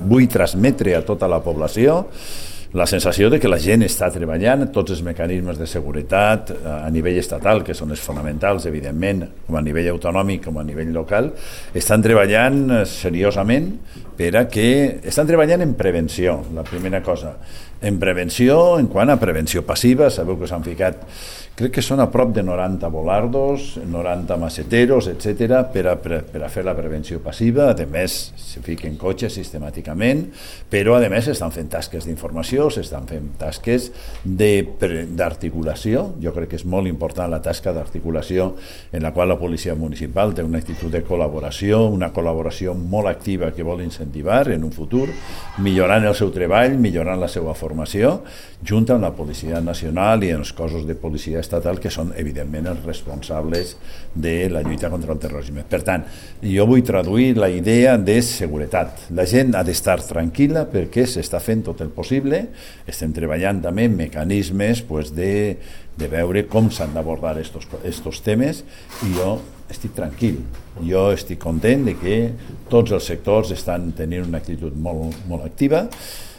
vull transmetre a tota la població la sensació de que la gent està treballant, tots els mecanismes de seguretat a nivell estatal, que són els fonamentals, evidentment, com a nivell autonòmic, com a nivell local, estan treballant seriosament estan treballant en prevenció, la primera cosa. En prevenció, en quant a prevenció passiva, sabeu que s'han ficat, crec que són a prop de 90 volardos, 90 maceteros, etc., per a fer la prevenció passiva. A més, se fiquen cotxes sistemàticament, però a més estan fent tasques d'informació, s'estan fent tasques d'articulació. Jo crec que és molt important la tasca d'articulació en la qual la policia municipal té una actitud de col·laboració, una col·laboració molt activa que vol incentivar en un futur, millorant el seu treball, millorant la seva formació, junt amb la Policia Nacional i els cossos de policia estatal, que són evidentment els responsables de la lluita contra el terrorisme. Per tant, jo vull traduir la idea de seguretat. La gent ha d'estar tranquil·la perquè s'està fent tot el possible. Estem treballant també en mecanismes de veure com s'han d'abordar estos temes, i jo estic tranquil. Jo estic content de que tots els sectors estan tenint una actitud molt, molt activa.